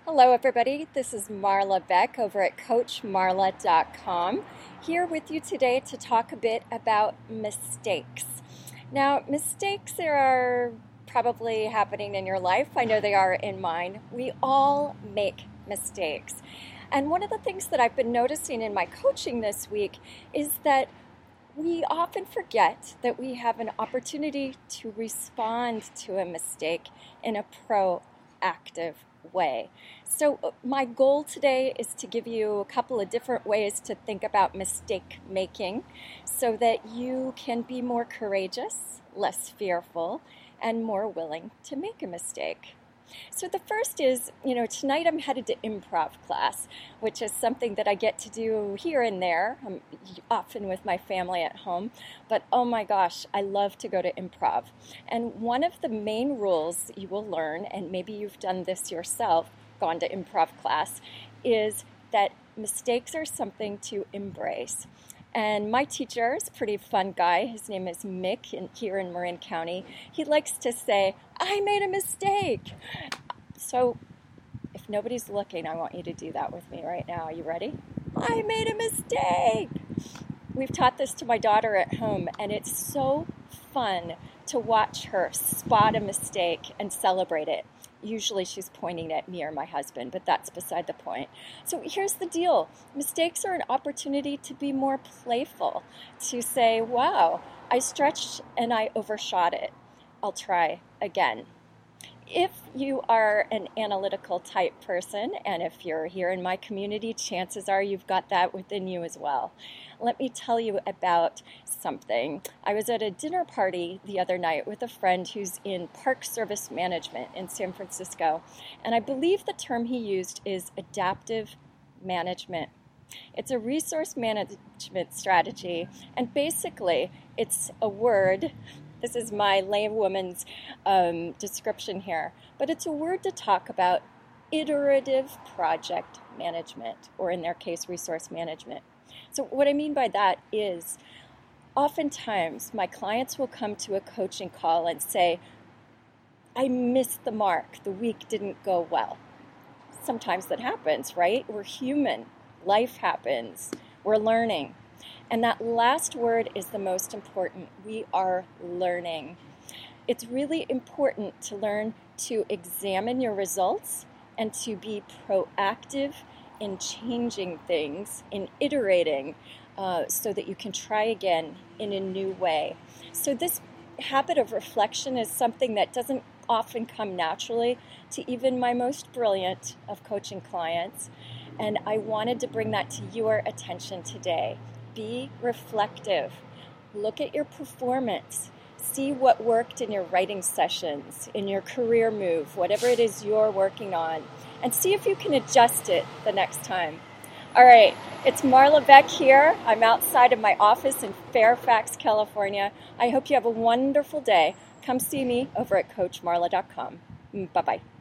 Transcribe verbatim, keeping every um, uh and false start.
Hello, everybody. This is Marla Beck over at Coach Marla dot com, here with you today to talk a bit about mistakes. Now, mistakes are probably happening in your life. I know they are in mine. We all make mistakes. And one of the things that I've been noticing in my coaching this week is that we often forget that we have an opportunity to respond to a mistake in a proactive way. So my goal today is to give you a couple of different ways to think about mistake making so that you can be more courageous, less fearful, and more willing to make a mistake. So the first is, you know, tonight I'm headed to improv class, which is something that I get to do here and there. I'm often with my family at home, but oh my gosh, I love to go to improv. And one of the main rules that you will learn, and maybe you've done this yourself, gone to improv class, is that mistakes are something to embrace. And my teacher is a pretty fun guy. His name is Mick in, here in Marin County. He likes to say, I made a mistake. So if nobody's looking, I want you to do that with me right now. Are you ready? I made a mistake. We've taught this to my daughter at home, and it's so fun to watch her spot a mistake and celebrate it. Usually she's pointing at me or my husband, but that's beside the point. So here's the deal. Mistakes are an opportunity to be more playful, to say, wow, I stretched and I overshot it. I'll try again. If you are an analytical type person, and if you're here in my community, chances are you've got that within you as well. Let me tell you about something. I was at a dinner party the other night with a friend who's in park service management in San Francisco, and I believe the term he used is adaptive management. It's a resource management strategy, and basically it's a word. This is my laywoman's um, description here, but it's a word to talk about iterative project management, or in their case, resource management. So what I mean by that is oftentimes my clients will come to a coaching call and say, I missed the mark, the week didn't go well. Sometimes that happens, right? We're human. Life happens. We're learning. And that last word is the most important. We are learning. It's really important to learn to examine your results and to be proactive in changing things, in iterating, uh, so that you can try again in a new way. So this habit of reflection is something that doesn't often come naturally to even my most brilliant of coaching clients. And I wanted to bring that to your attention today. Be reflective. Look at your performance. See what worked in your writing sessions, in your career move, whatever it is you're working on, and see if you can adjust it the next time. All right, it's Marla Beck here. I'm outside of my office in Fairfax, California. I hope you have a wonderful day. Come see me over at Coach Marla dot com. Bye-bye.